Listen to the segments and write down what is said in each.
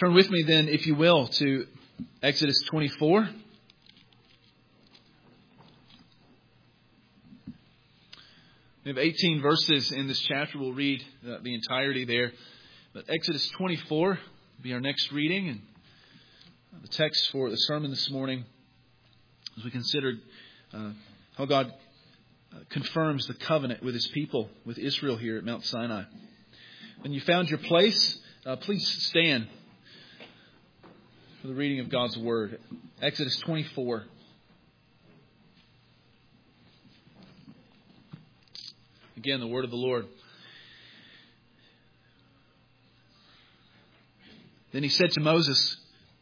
Turn with me then, if you will, to Exodus 24. We have 18 verses in this chapter. We'll read the entirety there. But Exodus 24 will be our next reading, and the text for the sermon this morning as we consider how God confirms the covenant with His people, with Israel here at Mount Sinai. When you found your place, please stand for the reading of God's Word. Exodus 24. Again, the word of the Lord. Then he said to Moses,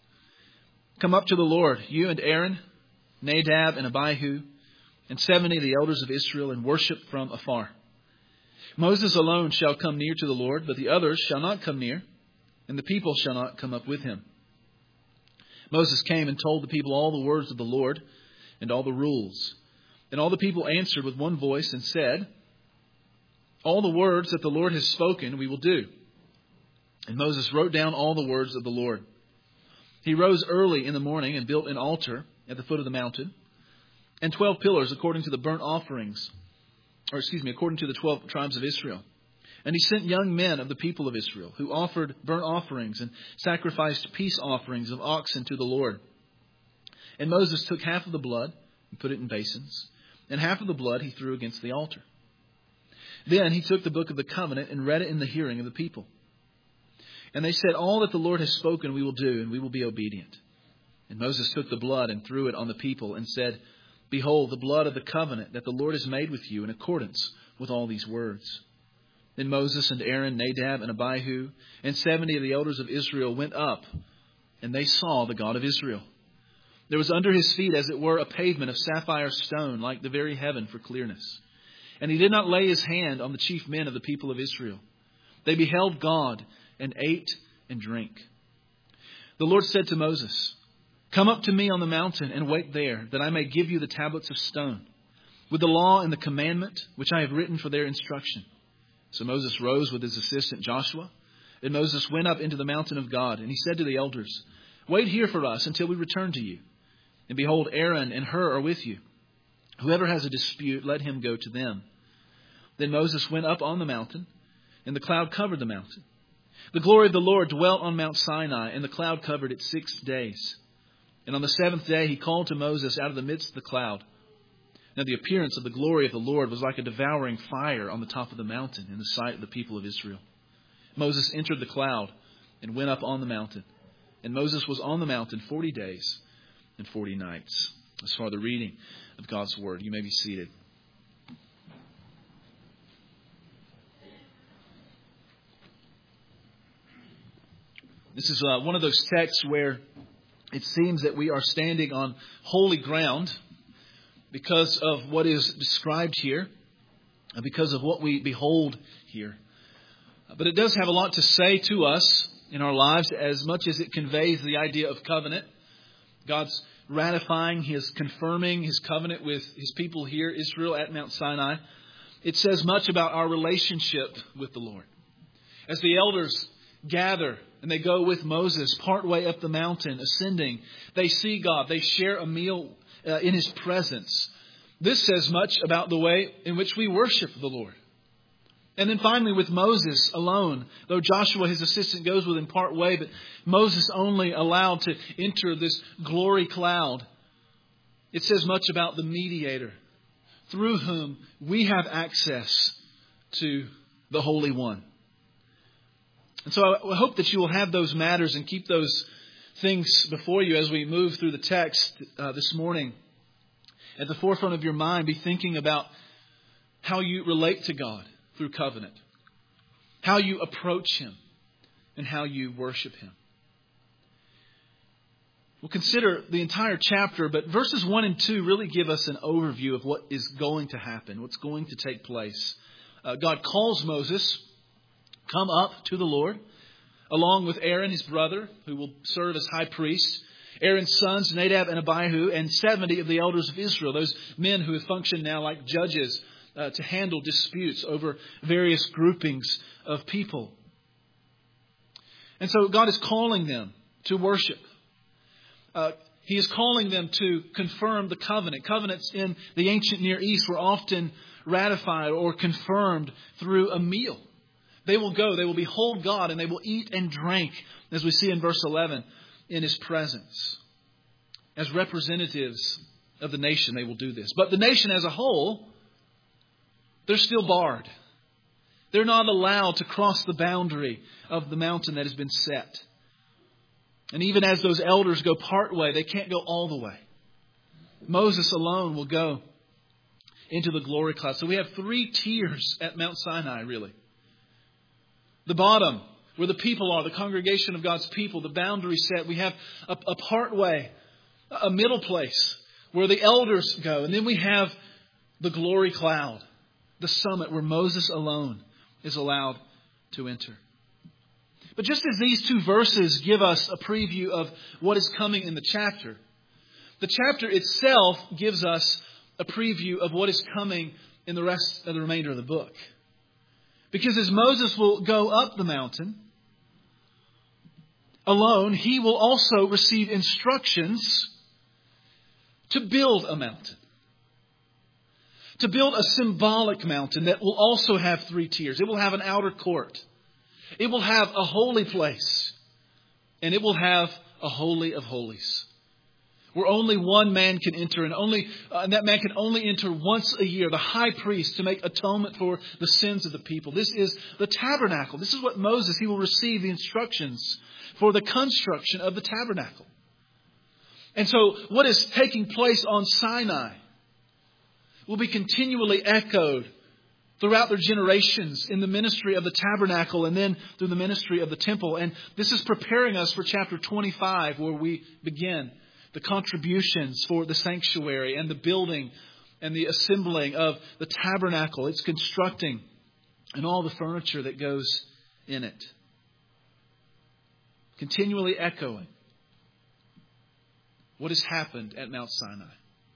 "Come up to the Lord, you and Aaron, Nadab and Abihu, and 70 of the elders of Israel, and worship from afar. Moses alone shall come near to the Lord, but the others shall not come near, and the people shall not come up with him." Moses came and told the people all the words of the Lord and all the rules. And all the people answered with one voice and said, "All the words that the Lord has spoken we will do." And Moses wrote down all the words of the Lord. He rose early in the morning and built an altar at the foot of the mountain, and 12 pillars according to the burnt offerings, according to the 12 tribes of Israel. And he sent young men of the people of Israel, who offered burnt offerings and sacrificed peace offerings of oxen to the Lord. And Moses took half of the blood and put it in basins, and half of the blood he threw against the altar. Then he took the book of the covenant and read it in the hearing of the people. And they said, "All that the Lord has spoken we will do, and we will be obedient." And Moses took the blood and threw it on the people and said, "Behold, the blood of the covenant that the Lord has made with you in accordance with all these words." Then Moses and Aaron, Nadab and Abihu, and 70 of the elders of Israel went up, and they saw the God of Israel. There was under his feet, as it were, a pavement of sapphire stone, like the very heaven for clearness. And he did not lay his hand on the chief men of the people of Israel. They beheld God and ate and drank. The Lord said to Moses, "Come up to me on the mountain and wait there, that I may give you the tablets of stone, with the law and the commandment which I have written for their instruction." So Moses rose with his assistant Joshua, and Moses went up into the mountain of God, and he said to the elders, "Wait here for us until we return to you. And behold, Aaron and Hur are with you. Whoever has a dispute, let him go to them." Then Moses went up on the mountain, and the cloud covered the mountain. The glory of the Lord dwelt on Mount Sinai, and the cloud covered it 6 days. And on the 7th day he called to Moses out of the midst of the cloud. Now the appearance of the glory of the Lord was like a devouring fire on the top of the mountain in the sight of the people of Israel. Moses entered the cloud and went up on the mountain. And Moses was on the mountain 40 days and 40 nights. As far as the reading of God's Word, you may be seated. This is one of those texts where it seems that we are standing on holy ground because of what is described here, because of what we behold here. But it does have a lot to say to us in our lives, as much as it conveys the idea of covenant. God's ratifying, His confirming His covenant with His people here, Israel, at Mount Sinai. It says much about our relationship with the Lord. As the elders gather and they go with Moses partway up the mountain, ascending, they see God. They share a meal in His presence. This says much about the way in which we worship the Lord. And then finally with Moses alone, though Joshua, his assistant, goes with him part way, but Moses only allowed to enter this glory cloud. It says much about the mediator through whom we have access to the Holy One. And so I hope that you will have those matters and keep those things before you as we move through the text this morning. At the forefront of your mind, be thinking about how you relate to God through covenant, how you approach Him, and how you worship Him. We'll consider the entire chapter, but verses 1 and 2 really give us an overview of what is going to happen, what's going to take place. God calls Moses, "Come up to the Lord," along with Aaron, his brother, who will serve as high priest, Aaron's sons, Nadab and Abihu, and 70 of the elders of Israel, those men who have functioned now like judges to handle disputes over various groupings of people. And so God is calling them to worship. He is calling them to confirm the covenant. Covenants in the ancient Near East were often ratified or confirmed through a meal. They will go, they will behold God, and they will eat and drink, as we see in verse 11, in His presence. As representatives of the nation, they will do this. But the nation as a whole, they're still barred. They're not allowed to cross the boundary of the mountain that has been set. And even as those elders go part way, they can't go all the way. Moses alone will go into the glory cloud. So we have 3 tiers at Mount Sinai, really. The bottom, where the people are, the congregation of God's people, the boundary set. We have a part way, a middle place, where the elders go. And then we have the glory cloud, the summit, where Moses alone is allowed to enter. But just as these 2 verses give us a preview of what is coming in the chapter itself gives us a preview of what is coming in the rest of the remainder of the book. Because as Moses will go up the mountain alone, he will also receive instructions to build a mountain. To build a symbolic mountain that will also have 3 tiers. It will have an outer court. It will have a holy place. And it will have a holy of holies. Where only one man can enter. And that man can only enter once a year. The high priest, to make atonement for the sins of the people. This is the tabernacle. This is what Moses, he will receive the instructions for the construction of the tabernacle. And so what is taking place on Sinai will be continually echoed throughout their generations in the ministry of the tabernacle and then through the ministry of the temple. And this is preparing us for chapter 25, where we begin the contributions for the sanctuary and the building and the assembling of the tabernacle, its constructing, and all the furniture that goes in it. Continually echoing what has happened at Mount Sinai.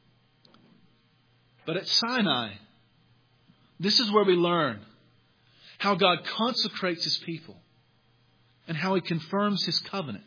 But at Sinai, this is where we learn how God consecrates His people and how He confirms His covenant.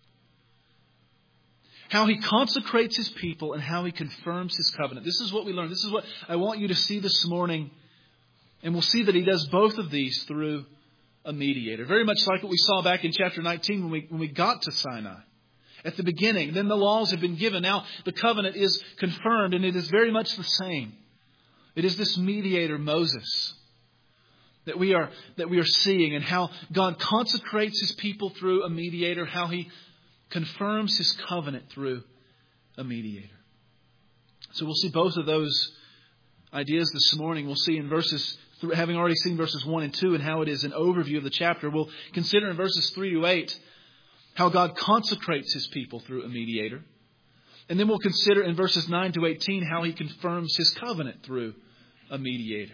How He consecrates His people and how He confirms His covenant. This is what we learn. This is what I want you to see this morning. And we'll see that He does both of these through a mediator. Very much like what we saw back in chapter 19 when we got to Sinai. At the beginning, then the laws have been given. Now the covenant is confirmed, and it is very much the same. It is this mediator, Moses, that we are seeing, and how God consecrates His people through a mediator, how He confirms His covenant through a mediator. So we'll see both of those ideas this morning. We'll see in verses, having already seen verses 1 and 2 and how it is an overview of the chapter, we'll consider in verses 3 to 8 how God consecrates His people through a mediator. And then we'll consider in verses 9 to 18 how He confirms His covenant through a mediator.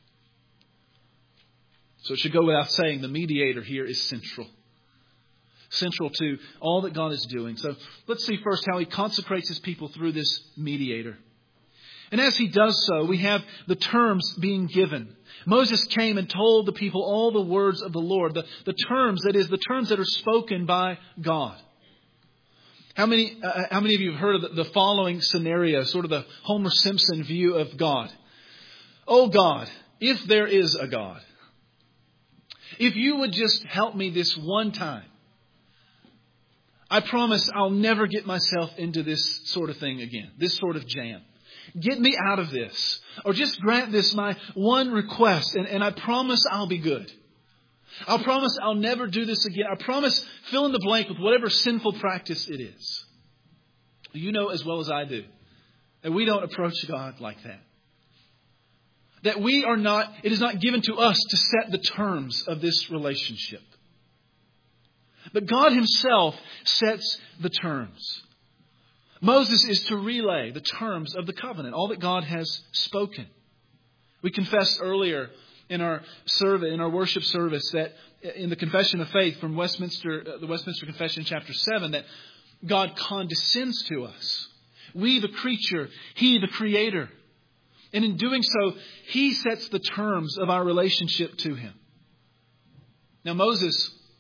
So it should go without saying, the mediator here is central. Central to all that God is doing. So let's see first how He consecrates His people through this mediator. And as He does so, we have the terms being given. Moses came and told the people all the words of the Lord. The terms, that is, the terms that are spoken by God. How many of you have heard of the following scenario, sort of the Homer Simpson view of God? Oh God, if there is a God, if you would just help me this one time, I promise I'll never get myself into this sort of thing again, this sort of jam. Get me out of this. Or just grant this my one request, and I promise I'll be good. I'll promise I'll never do this again. I promise, fill in the blank with whatever sinful practice it is. You know as well as I do that we don't approach God like that. That it is not given to us to set the terms of this relationship. But God Himself sets the terms. Moses is to relay the terms of the covenant, all that God has spoken. We confessed earlier in our worship service that in the Confession of Faith from the Westminster Confession, chapter 7, that God condescends to us. We, the creature, He, the Creator. And in doing so, He sets the terms of our relationship to Him. Now Moses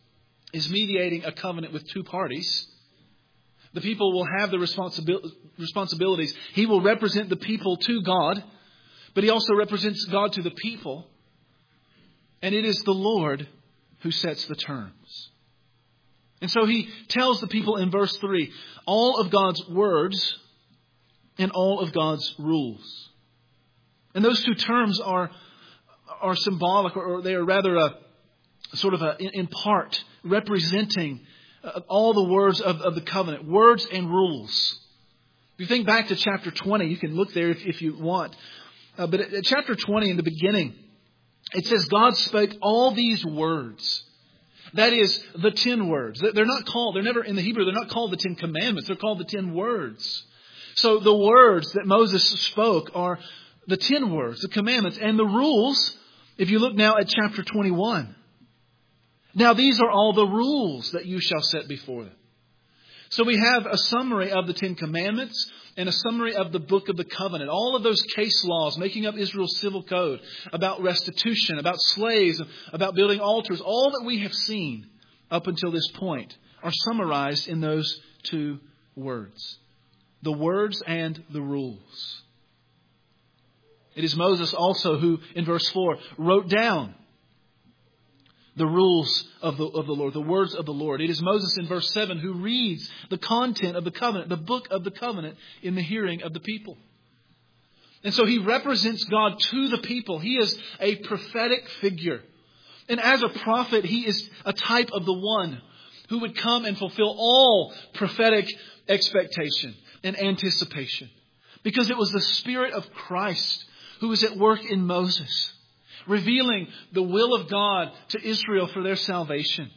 is mediating a covenant with two parties. The people will have the responsibilities. He will represent the people to God, but He also represents God to the people. And it is the Lord who sets the terms. And so He tells the people in verse 3, all of God's words and all of God's rules. And those two terms are symbolic, or they are rather in part representing all the words of the covenant, words and rules. If you think back to chapter 20, you can look there if you want. But at chapter 20, in the beginning, it says God spoke all these words. That is the 10 words. They're never in the Hebrew, they're not called the 10 commandments. They're called the 10 words. So the words that Moses spoke are the 10 words, the commandments, and the rules. If you look now at chapter 21. Now these are all the rules that you shall set before them. So we have a summary of the 10 commandments and a summary of the book of the covenant. All of those case laws making up Israel's civil code about restitution, about slaves, about building altars, all that we have seen up until this point are summarized in those two words. The words and the rules. It is Moses also who, in verse 4, wrote down the rules of the Lord, the words of the Lord. It is Moses in verse 7 who reads the content of the covenant, the book of the covenant, in the hearing of the people. And so he represents God to the people. He is a prophetic figure. And as a prophet, he is a type of the one who would come and fulfill all prophetic expectation and anticipation. Because it was the Spirit of Christ who was at work in Moses, revealing the will of God to Israel for their salvation.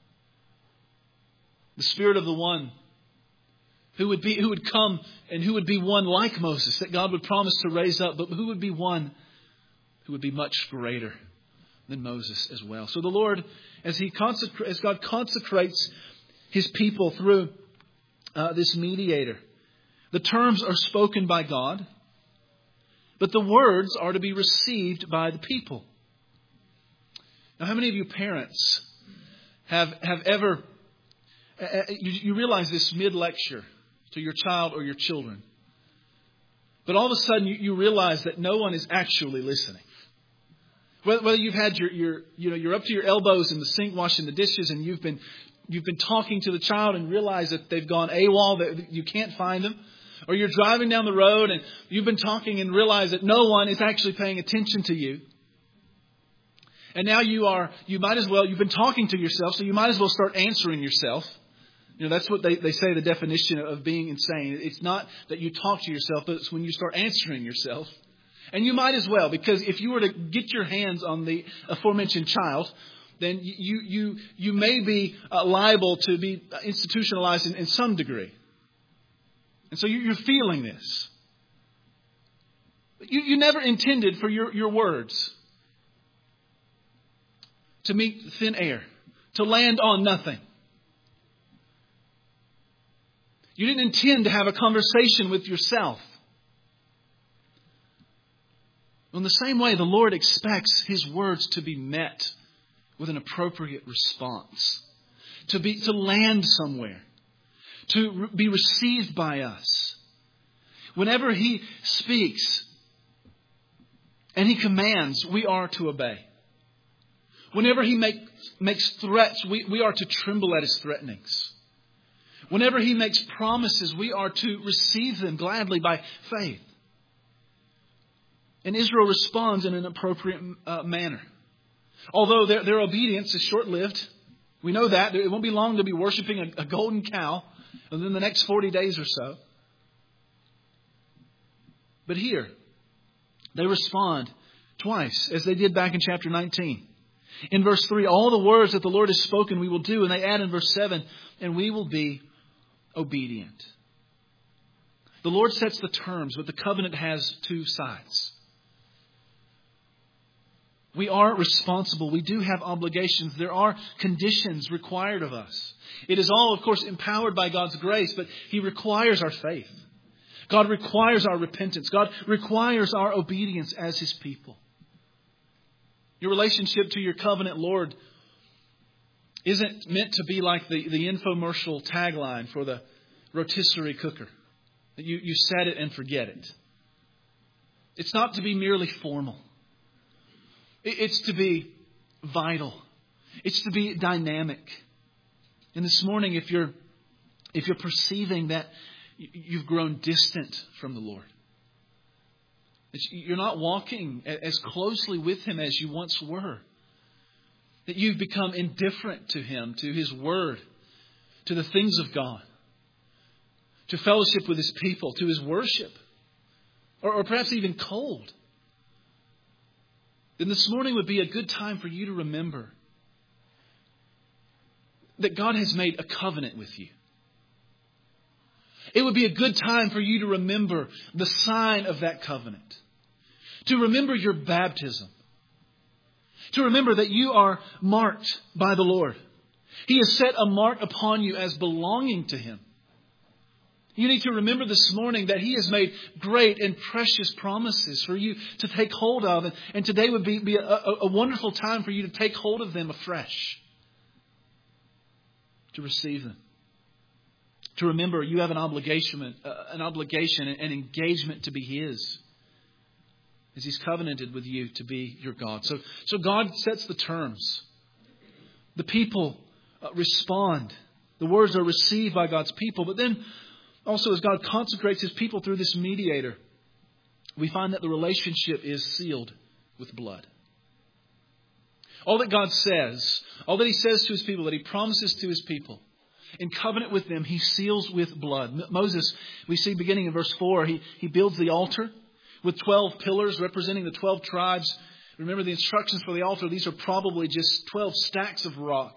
The Spirit of the one who would come and who would be one like Moses, that God would promise to raise up, but who would be one who would be much greater than Moses as well. So the Lord, as God consecrates His people through this mediator, the terms are spoken by God, but the words are to be received by the people. Now, how many of you parents have ever, you realize this mid-lecture to your child or your children, but all of a sudden you realize that no one is actually listening. Whether you've had you're up to your elbows in the sink washing the dishes and you've been talking to the child and realize that they've gone AWOL, that you can't find them. Or you're driving down the road and you've been talking and realize that no one is actually paying attention to you. And now you've been talking to yourself, so you might as well start answering yourself. That's what they say the definition of being insane. It's not that you talk to yourself, but it's when you start answering yourself. And you might as well, because if you were to get your hands on the aforementioned child, then you may be liable to be institutionalized in some degree. And so you're feeling this. You never intended for your words to meet thin air, to land on nothing. You didn't intend to have a conversation with yourself. In the same way, the Lord expects His words to be met with an appropriate response, to land somewhere, to be received by us. Whenever He speaks and He commands, we are to obey. Whenever He makes threats, we are to tremble at His threatenings. Whenever He makes promises, we are to receive them gladly by faith. And Israel responds in an appropriate manner. Although their obedience is short-lived, we know that. It won't be long to be worshiping a golden cow within the next 40 days or so. But here, they respond twice, as they did back in chapter 19. In verse 3, all the words that the Lord has spoken we will do. And they add in verse 7, and we will be obedient. The Lord sets the terms, but the covenant has two sides. We are responsible. We do have obligations. There are conditions required of us. It is all, of course, empowered by God's grace, but He requires our faith. God requires our repentance. God requires our obedience as His people. Your relationship to your covenant Lord isn't meant to be like the infomercial tagline for the rotisserie cooker. You set it and forget it. It's not to be merely formal. It's to be vital. It's to be dynamic. And this morning, if you're perceiving that you've grown distant from the Lord, you're not walking as closely with Him as you once were, that you've become indifferent to Him, to His Word, to the things of God, to fellowship with His people, to His worship, or perhaps even cold, then this morning would be a good time for you to remember that God has made a covenant with you. It would be a good time for you to remember the sign of that covenant. To remember your baptism. To remember that you are marked by the Lord. He has set a mark upon you as belonging to Him. You need to remember this morning that He has made great and precious promises for you to take hold of. And today would be a wonderful time for you to take hold of them afresh. To receive them. To remember you have an obligation, an engagement to be His. As He's covenanted with you to be your God. So God sets the terms. The people respond. The words are received by God's people. But then also as God consecrates His people through this mediator, we find that the relationship is sealed with blood. All that God says, all that He says to His people, that He promises to His people, in covenant with them, He seals with blood. Moses, we see beginning in verse 4, he builds the altar with 12 pillars representing the 12 tribes. Remember the instructions for the altar. These are probably just 12 stacks of rock.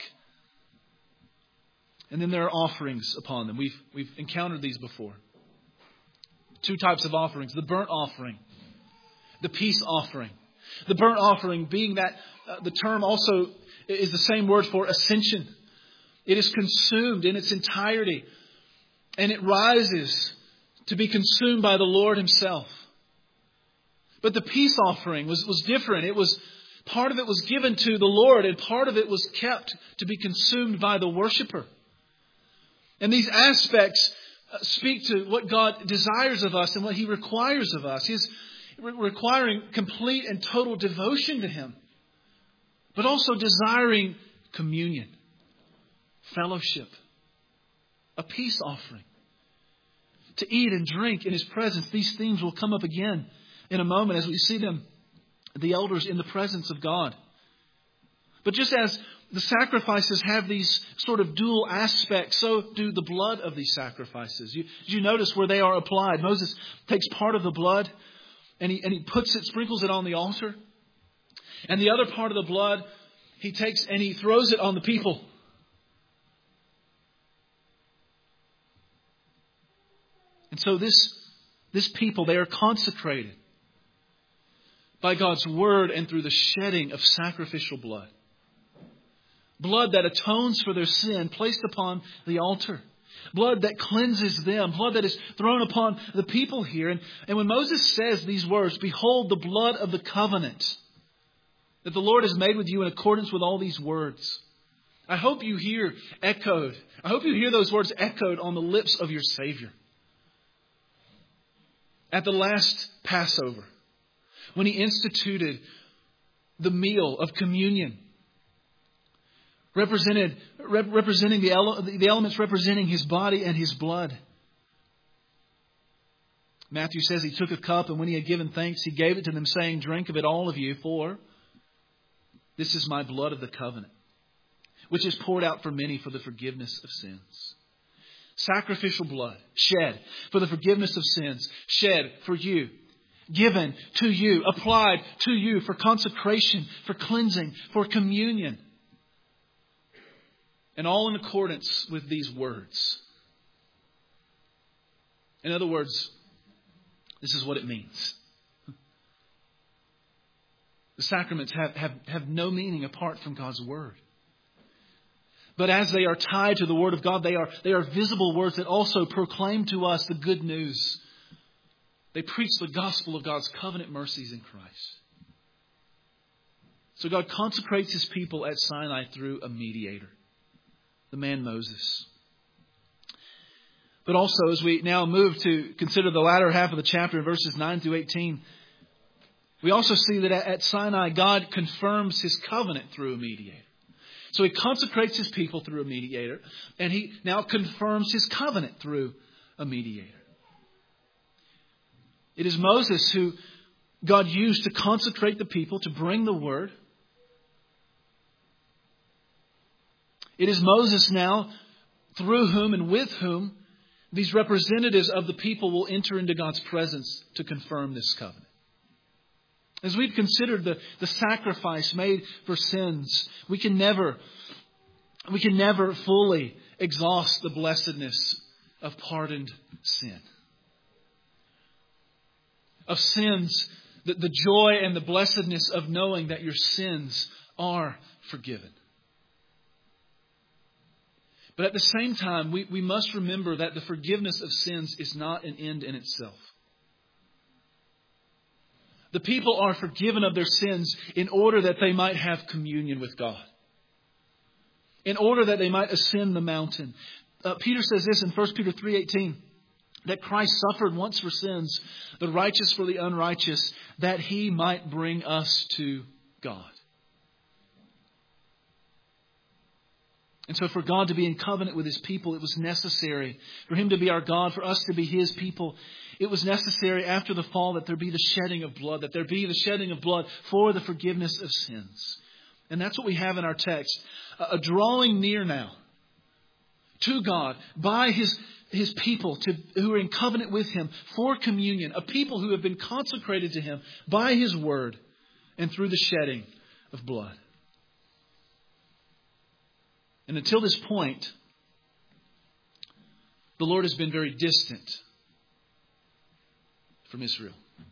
And then there are offerings upon them. We've encountered these before. Two types of offerings. The burnt offering. The peace offering. The burnt offering being that the term also is the same word for ascension. It is consumed in its entirety. And it rises to be consumed by the Lord Himself. But the peace offering was different. Part of it was given to the Lord and part of it was kept to be consumed by the worshiper. And these aspects speak to what God desires of us and what He requires of us. He's requiring complete and total devotion to Him, but also desiring communion, fellowship, a peace offering, to eat and drink in His presence. These themes will come up again in a moment as we see them, the elders in the presence of God. But just as the sacrifices have these sort of dual aspects, so do the blood of these sacrifices. You notice where they are applied. Moses takes part of the blood and he puts it, sprinkles it on the altar. And the other part of the blood, he takes and he throws it on the people. And so this people, they are consecrated by God's word and through the shedding of sacrificial blood. Blood that atones for their sin placed upon the altar. Blood that cleanses them. Blood that is thrown upon the people here. And when Moses says these words, behold the blood of the covenant that the Lord has made with you in accordance with all these words. I hope you hear echoed. I hope you hear those words echoed on the lips of your Savior. At the last Passover, when He instituted the meal of communion, representing the elements representing His body and His blood. Matthew says He took a cup and when He had given thanks, He gave it to them saying, drink of it all of you, for this is my blood of the covenant, which is poured out for many for the forgiveness of sins. Sacrificial blood shed for the forgiveness of sins, shed for you, given to you, applied to you for consecration, for cleansing, for communion. And all in accordance with these words. In other words, this is what it means. The sacraments have no meaning apart from God's word. But as they are tied to the word of God, they are visible words that also proclaim to us the good news. They preach the gospel of God's covenant mercies in Christ. So God consecrates His people at Sinai through a mediator. the man Moses. But also, as we now move to consider the latter half of the chapter in verses 9 through 18, we also see that at Sinai, God confirms His covenant through a mediator. So He consecrates His people through a mediator, and He now confirms His covenant through a mediator. It is Moses who God used to consecrate the people, to bring the word. It is Moses now, through whom and with whom these representatives of the people will enter into God's presence to confirm this covenant. As we've considered the sacrifice made for sins, we can never fully exhaust the blessedness of pardoned sin. Of sins, the joy and the blessedness of knowing that your sins are forgiven. But at the same time, we must remember that the forgiveness of sins is not an end in itself. The people are forgiven of their sins in order that they might have communion with God. In order that they might ascend the mountain. Peter says this in 1 Peter 3:18, that Christ suffered once for sins, the righteous for the unrighteous, that He might bring us to God. And so for God to be in covenant with His people, it was necessary. For Him to be our God, for us to be His people, it was necessary after the fall that there be the shedding of blood, that there be the shedding of blood for the forgiveness of sins. And that's what we have in our text. A drawing near now to God by His people who are in covenant with Him for communion. A people who have been consecrated to Him by His word and through the shedding of blood. And until this point, the Lord has been very distant from Israel.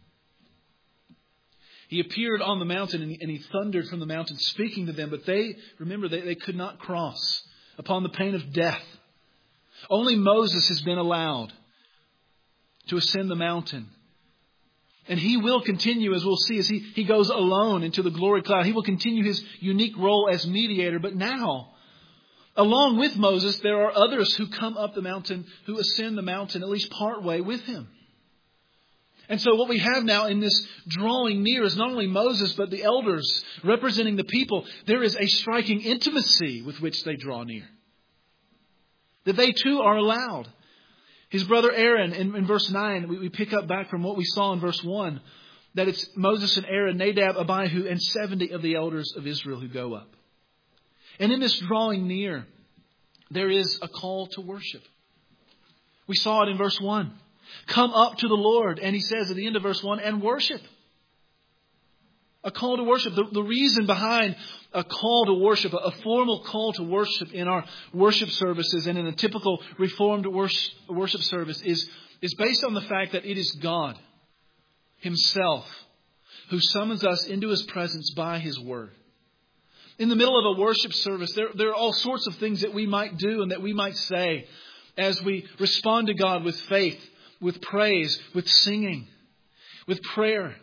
He appeared on the mountain and He thundered from the mountain speaking to them. But they could not cross upon the pain of death. Only Moses has been allowed to ascend the mountain. And he will continue, as we'll see, as he goes alone into the glory cloud. He will continue his unique role as mediator. But now, along with Moses, there are others who come up the mountain, who ascend the mountain at least part way with him. And so what we have now in this drawing near is not only Moses, but the elders representing the people. There is a striking intimacy with which they draw near. That they too are allowed. His brother Aaron, in verse 9, we pick up back from what we saw in verse 1, that it's Moses and Aaron, Nadab, Abihu, and 70 of the elders of Israel who go up. And in this drawing near, there is a call to worship. We saw it in verse 1. Come up to the Lord. And he says at the end of verse 1, and worship. A call to worship. The reason behind a call to worship, a formal call to worship in our worship services and in a typical Reformed worship service is based on the fact that it is God Himself who summons us into His presence by His Word. In the middle of a worship service, there are all sorts of things that we might do and that we might say as we respond to God with faith, with praise, with singing, with prayer.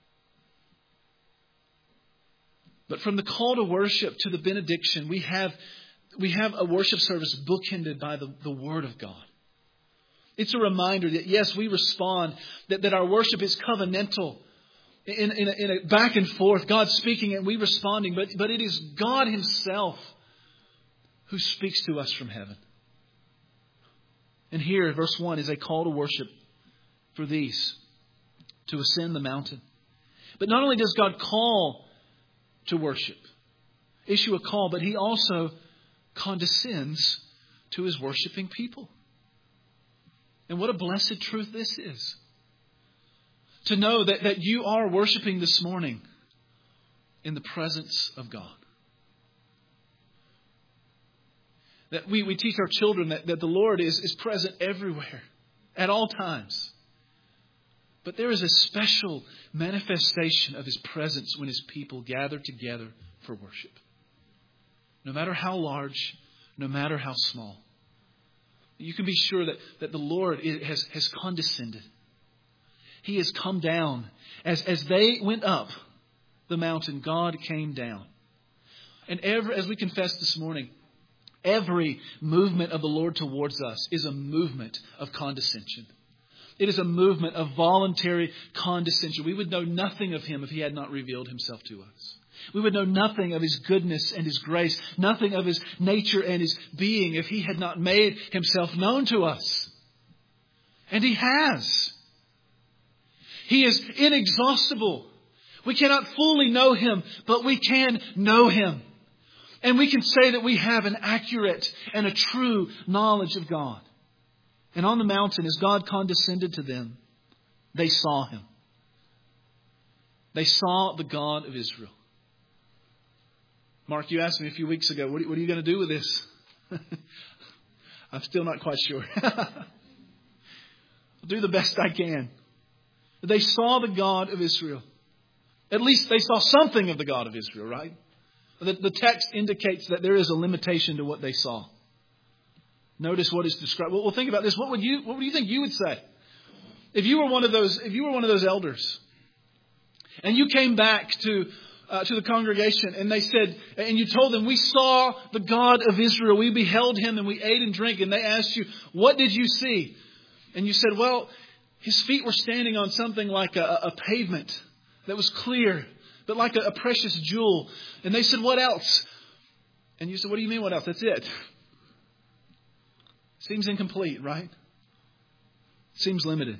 But from the call to worship to the benediction, we have a worship service bookended by the Word of God. It's a reminder that, yes, we respond, that our worship is covenantal, in a back and forth, God speaking and we responding, but it is God Himself who speaks to us from heaven. And here, verse 1 is a call to worship for these to ascend the mountain. But not only does God call to worship, issue a call, but He also condescends to His worshiping people. And what a blessed truth this is. To know that you are worshiping this morning in the presence of God. That we teach our children that the Lord is present everywhere, at all times. But there is a special manifestation of His presence when His people gather together for worship. No matter how large, no matter how small. You can be sure that the Lord has condescended. He has come down. As they went up the mountain, God came down. And as we confessed this morning, Every movement of the Lord towards us is a movement of condescension. It is a movement of voluntary condescension. We would know nothing of Him if He had not revealed Himself to us. We would know nothing of His goodness and His grace, nothing of His nature and His being if He had not made Himself known to us. And He has. He is inexhaustible. We cannot fully know Him, but we can know Him. And we can say that we have an accurate and a true knowledge of God. And on the mountain, as God condescended to them, they saw Him. They saw the God of Israel. Mark, you asked me a few weeks ago, what are you going to do with this? I'm still not quite sure. I'll do the best I can. They saw the God of Israel. At least they saw something of the God of Israel, right? The text indicates that there is a limitation to what they saw. Notice what is described. Well, think about this. What do you think you would say if you were one of those elders, and you came back to the congregation and they said, and you told them, we saw the God of Israel, we beheld Him, and we ate and drank, and they asked you, what did you see? And you said, well, His feet were standing on something like a pavement that was clear, but like a precious jewel. And they said, what else? And you said, what do you mean, what else? That's it. Seems incomplete, right? Seems limited.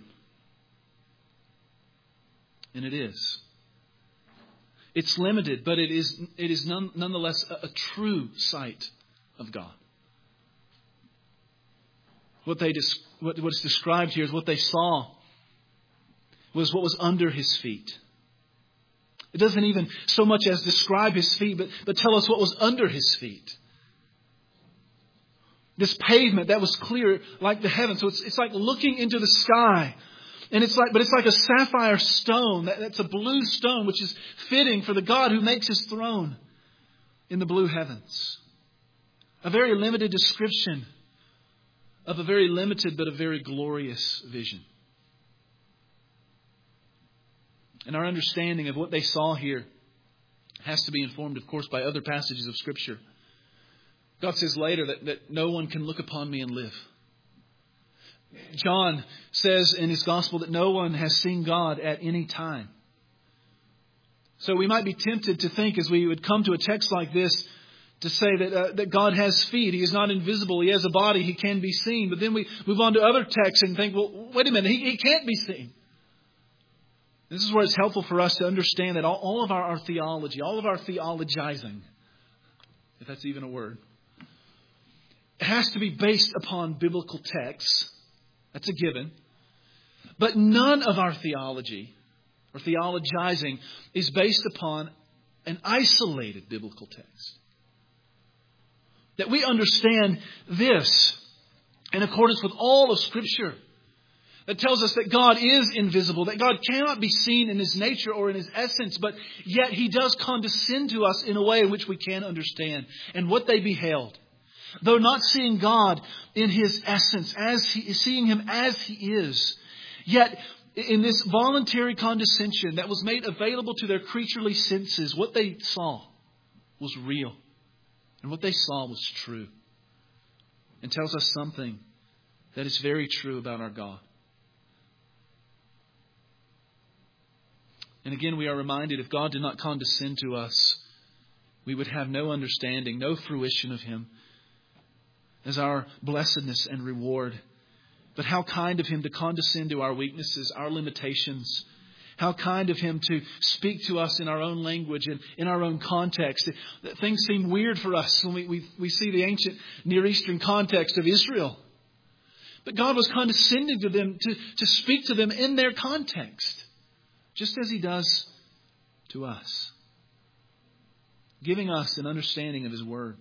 And it is. It's limited, but it is nonetheless a true sight of God. What is described here is what they saw was what was under His feet. It doesn't even so much as describe His feet, but tell us what was under His feet. This pavement that was clear like the heavens. So it's like looking into the sky. And it's like a sapphire stone. That's a blue stone, which is fitting for the God who makes His throne in the blue heavens. A very limited description of a very limited but a very glorious vision. And our understanding of what they saw here has to be informed, of course, by other passages of Scripture. God says later that no one can look upon me and live. John says in his gospel that no one has seen God at any time. So we might be tempted to think, as we would come to a text like this, to say that God has feet. He is not invisible. He has a body. He can be seen. But then we move on to other texts and think, well, wait a minute. He can't be seen. This is where it's helpful for us to understand that all of our theology, all of our theologizing, if that's even a word, it has to be based upon biblical texts. That's a given. But none of our theology or theologizing is based upon an isolated biblical text. That we understand this in accordance with all of Scripture. That tells us that God is invisible, that God cannot be seen in His nature or in His essence, but yet He does condescend to us in a way in which we can understand. And what they beheld, though not seeing God in His essence, seeing Him as He is, yet in this voluntary condescension that was made available to their creaturely senses, what they saw was real. And what they saw was true. And tells us something that is very true about our God. And again, we are reminded, if God did not condescend to us, we would have no understanding, no fruition of Him as our blessedness and reward. But how kind of Him to condescend to our weaknesses, our limitations. How kind of Him to speak to us in our own language and in our own context. Things seem weird for us when we see the ancient Near Eastern context of Israel. But God was condescending to them to speak to them in their context. Just as He does to us. Giving us an understanding of His Word.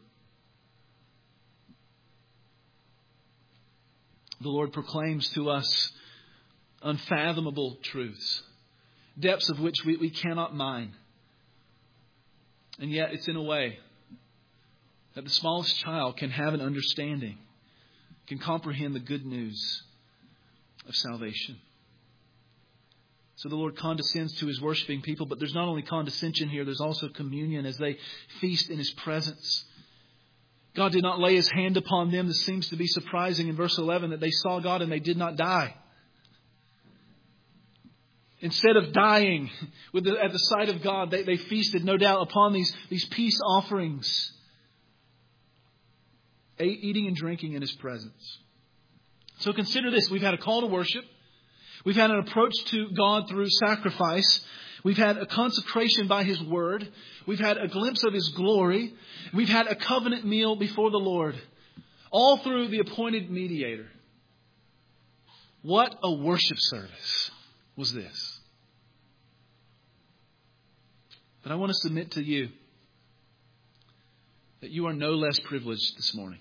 The Lord proclaims to us unfathomable truths. Depths of which we cannot mine. And yet it's in a way that the smallest child can have an understanding. Can comprehend the good news of salvation. So the Lord condescends to His worshiping people, but there's not only condescension here, there's also communion as they feast in His presence. God did not lay His hand upon them. This seems to be surprising in verse 11, that they saw God and they did not die. Instead of dying at the sight of God, they feasted, no doubt, upon these peace offerings, eating and drinking in His presence. So consider this. We've had a call to worship. We've had an approach to God through sacrifice. We've had a consecration by His Word. We've had a glimpse of His glory. We've had a covenant meal before the Lord. All through the appointed mediator. What a worship service was this. But I want to submit to you that you are no less privileged this morning.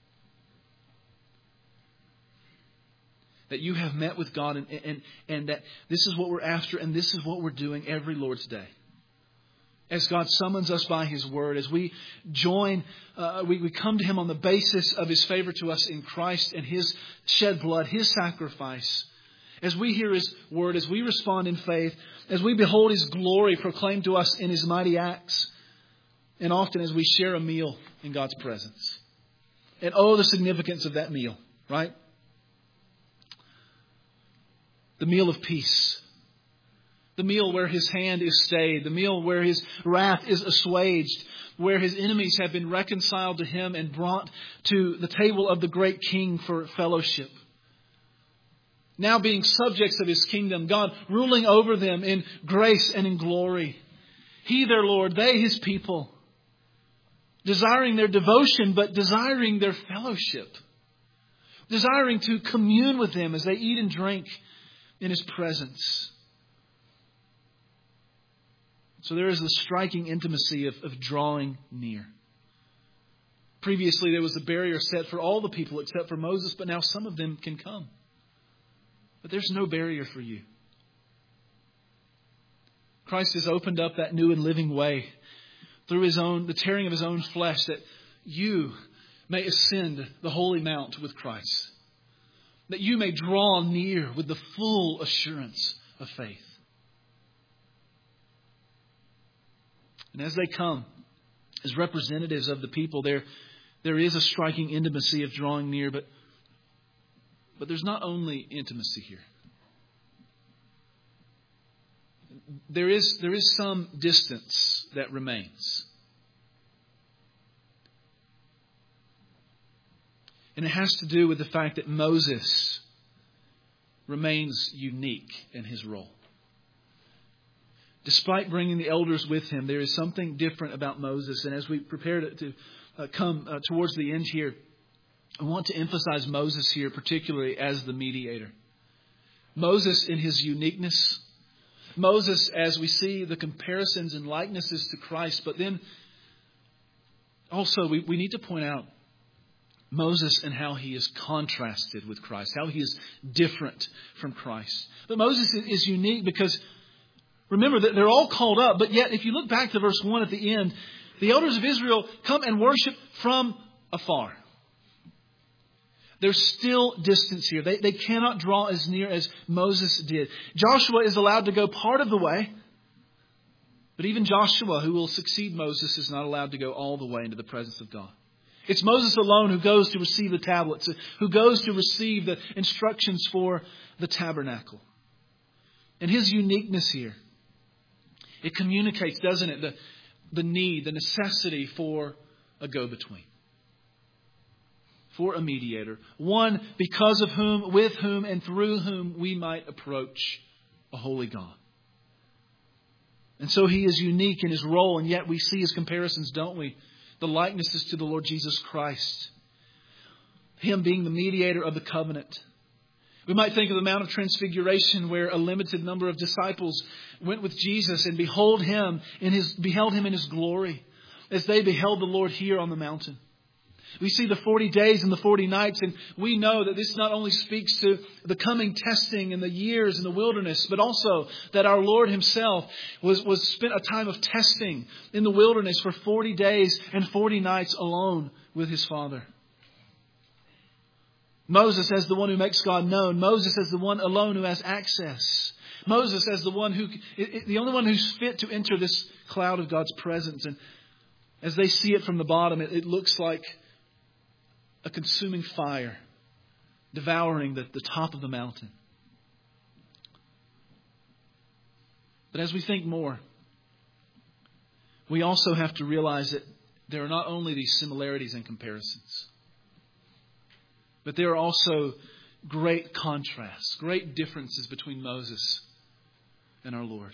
That you have met with God and that this is what we're after and this is what we're doing every Lord's Day. As God summons us by His Word, as we join, we come to Him on the basis of His favor to us in Christ and His shed blood, His sacrifice. As we hear His Word, as we respond in faith, as we behold His glory proclaimed to us in His mighty acts, and often as we share a meal in God's presence. And oh, the significance of that meal, right? The meal of peace. The meal where His hand is stayed. The meal where His wrath is assuaged. Where His enemies have been reconciled to Him and brought to the table of the great King for fellowship. Now being subjects of His kingdom, God ruling over them in grace and in glory. He their Lord, they His people. Desiring their devotion, but desiring their fellowship. Desiring to commune with them as they eat and drink in His presence. So there is the striking intimacy of drawing near. Previously there was a barrier set for all the people except for Moses, but now some of them can come. But there's no barrier for you. Christ has opened up that new and living way through the tearing of His own flesh, that you may ascend the holy mount with Christ. That you may draw near with the full assurance of faith. And as they come as representatives of the people, there is a striking intimacy of drawing near, but there's not only intimacy here. There is some distance that remains. And it has to do with the fact that Moses remains unique in his role. Despite bringing the elders with him, there is something different about Moses. And as we prepare to come towards the end here, I want to emphasize Moses here, particularly as the mediator. Moses in his uniqueness. Moses, as we see the comparisons and likenesses to Christ. But then also we need to point out Moses and how he is contrasted with Christ. How he is different from Christ. But Moses is unique because remember that they're all called up. But yet if you look back to verse 1 at the end, the elders of Israel come and worship from afar. There's still distance here. They cannot draw as near as Moses did. Joshua is allowed to go part of the way. But even Joshua, who will succeed Moses, is not allowed to go all the way into the presence of God. It's Moses alone who goes to receive the tablets, who goes to receive the instructions for the tabernacle. And his uniqueness here, it communicates, doesn't it, the need, the necessity for a go-between. For a mediator. One because of whom, with whom, and through whom we might approach a holy God. And so he is unique in his role, and yet we see his comparisons, don't we? The likenesses to the Lord Jesus Christ. Him being the mediator of the covenant. We might think of the Mount of Transfiguration, where a limited number of disciples went with Jesus and beheld him in his glory as they beheld the Lord here on the mountain. We see the 40 days and the 40 nights, and we know that this not only speaks to the coming testing and the years in the wilderness, but also that our Lord himself was spent a time of testing in the wilderness for 40 days and 40 nights alone with his Father. Moses as the one who makes God known. Moses as the one alone who has access. Moses as the only one who's fit to enter this cloud of God's presence. And as they see it from the bottom, it looks like a consuming fire devouring the top of the mountain. But as we think more, we also have to realize that there are not only these similarities and comparisons, but there are also great contrasts, great differences between Moses and our Lord.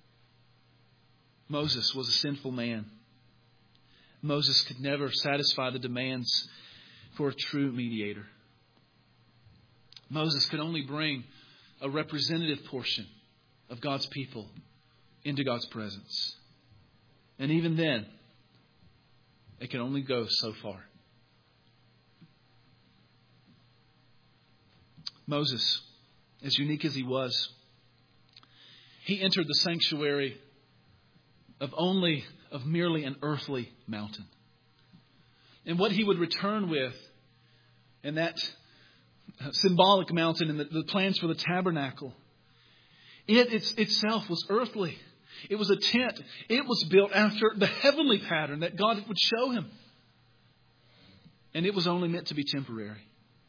Moses was a sinful man. Moses could never satisfy the demands for a true mediator. Moses could only bring a representative portion of God's people into God's presence. And even then, it can only go so far. Moses, as unique as he was, he entered the sanctuary of merely an earthly mountain. And what he would return with in that symbolic mountain and the plans for the tabernacle, it itself was earthly. It was a tent. It was built after the heavenly pattern that God would show him. And it was only meant to be temporary.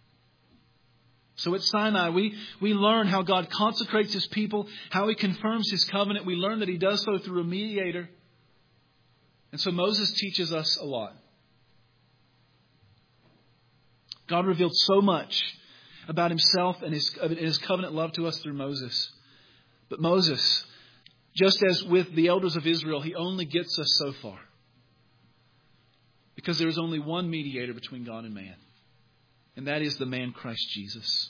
So at Sinai, we learn how God consecrates His people, how He confirms His covenant. We learn that He does so through a mediator. And so Moses teaches us a lot. God revealed so much about Himself and His covenant love to us through Moses. But Moses, just as with the elders of Israel, he only gets us so far. Because there is only one mediator between God and man. And that is the man Christ Jesus.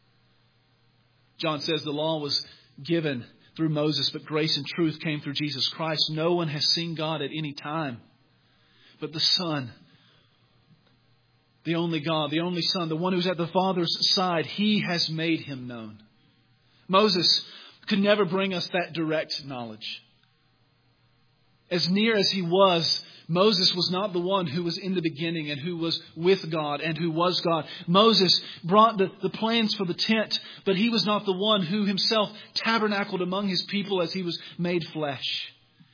John says the law was given through Moses, but grace and truth came through Jesus Christ. No one has seen God at any time. But the Son, the only God, the only Son, the one who's at the Father's side, He has made Him known. Moses could never bring us that direct knowledge. As near as he was, Moses was not the one who was in the beginning and who was with God and who was God. Moses brought the plans for the tent, but he was not the one who himself tabernacled among his people as he was made flesh.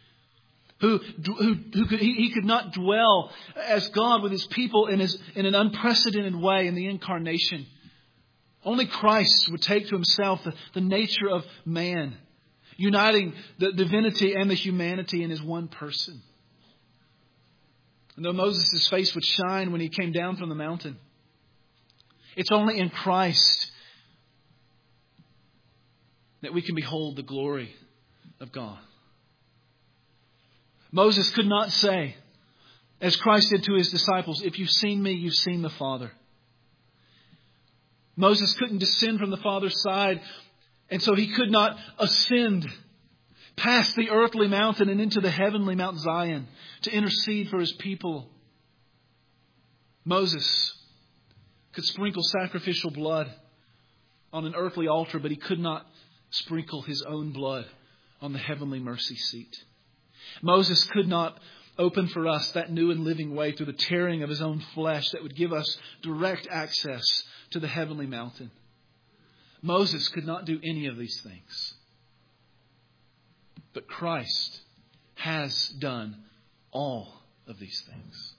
He could not dwell as God with His people in an unprecedented way in the incarnation. Only Christ would take to Himself the nature of man, uniting the divinity and the humanity in His one person. And though Moses' face would shine when he came down from the mountain, it's only in Christ that we can behold the glory of God. Moses could not say, as Christ did to His disciples, "If you've seen me, you've seen the Father." Moses couldn't descend from the Father's side, and so he could not ascend past the earthly mountain and into the heavenly Mount Zion to intercede for his people. Moses could sprinkle sacrificial blood on an earthly altar, but he could not sprinkle his own blood on the heavenly mercy seat. Moses could not open for us that new and living way through the tearing of his own flesh that would give us direct access to the heavenly mountain. Moses could not do any of these things. But Christ has done all of these things.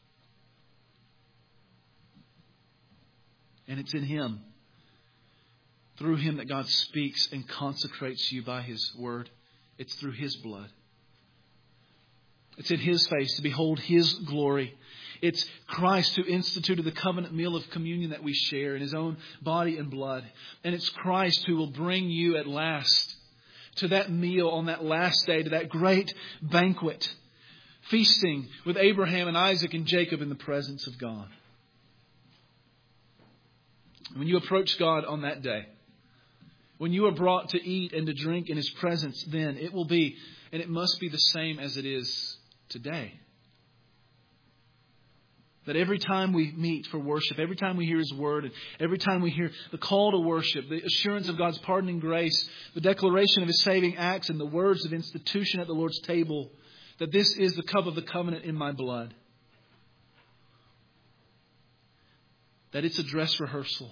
And it's in Him, through Him, that God speaks and consecrates you by His word. It's through His blood. It's in His face to behold His glory. It's Christ who instituted the covenant meal of communion that we share in His own body and blood. And it's Christ who will bring you at last to that meal on that last day, to that great banquet, feasting with Abraham and Isaac and Jacob in the presence of God. When you approach God on that day, when you are brought to eat and to drink in His presence, then it will be, and it must be, the same as it is today. That every time we meet for worship, every time we hear His word, and every time we hear the call to worship, the assurance of God's pardoning grace, the declaration of His saving acts, and the words of institution at the Lord's table, that this is the cup of the covenant in my blood. That it's a dress rehearsal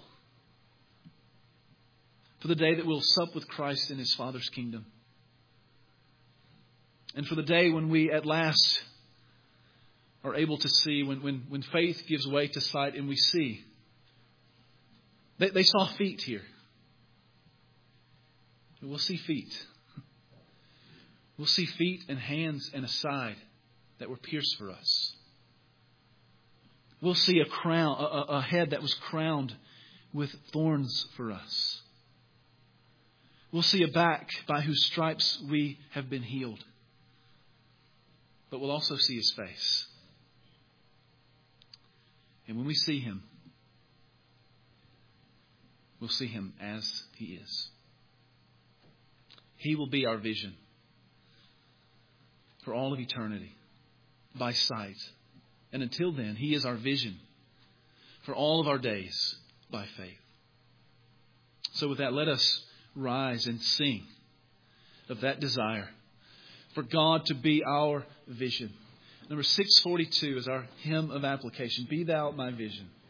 for the day that we'll sup with Christ in His Father's kingdom. And for the day when we at last are able to see, when faith gives way to sight and we see. They saw feet here. We'll see feet. We'll see feet and hands and a side that were pierced for us. We'll see a crown, a head that was crowned with thorns for us. We'll see a back by whose stripes we have been healed. But we'll also see His face. And when we see Him, we'll see Him as He is. He will be our vision for all of eternity by sight. And until then, He is our vision for all of our days by faith. So with that, let us rise and sing of that desire for God to be our vision. Number 642 is our hymn of application. Be Thou my vision.